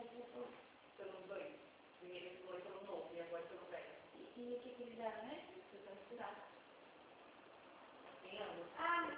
Pelo 2. Primeiro ele foi pelo novo e agora pelo velho. E o que eles deram, né? Vocês vão estudar. Em ambos. Ah,